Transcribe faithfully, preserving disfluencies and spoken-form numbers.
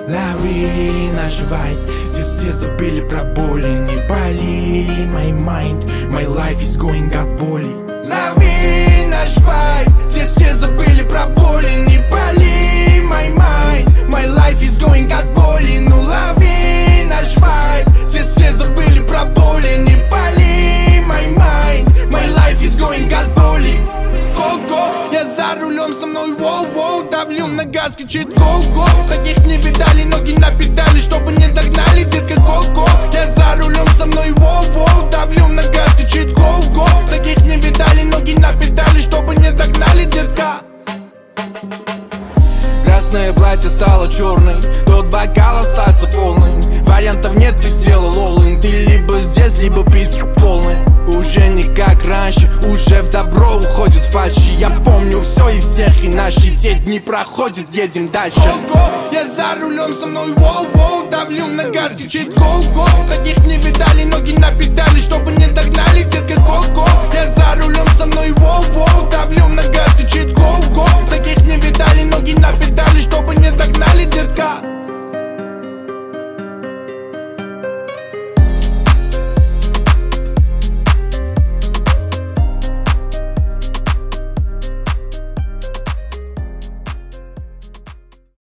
Лови наш вайб, здесь все забыли про боли. Не боли, my mind, my life is going от боли. Лови наш вайб, здесь все забыли про боли. Не боли, my mind, my life is going от боли. Ну лови наш вайб, здесь все забыли про боли. Не боли, my mind, my life is going от боли. Го-го, я за рулем, со мной воу-воу. Давлю на газ, кричит го-го. Таких не видали, ноги на педали, чтобы не догнали, детка, го-го. Я за рулем, со мной воу-воу. Давлю на газ, кричит го-го. Таких не видали, ноги на педали, чтобы не догнали, детка. Красное платье стало черной, тот бокал остался полным. Вариантов нет, ты сделал all-in. Ты либо здесь, либо пиздец полный. Уже не как раньше, уже в добро уходит фальши. Я помню все и всех, и наши те дни проходят, едем дальше. Го-го, я за рулем, со мной воу-воу. Давлю на газ, кричит го-го. Таких не видали, ноги на педали, чтобы не догнали, детка, го-го. Я за рулем, со мной воу-воу. Давлю на газ,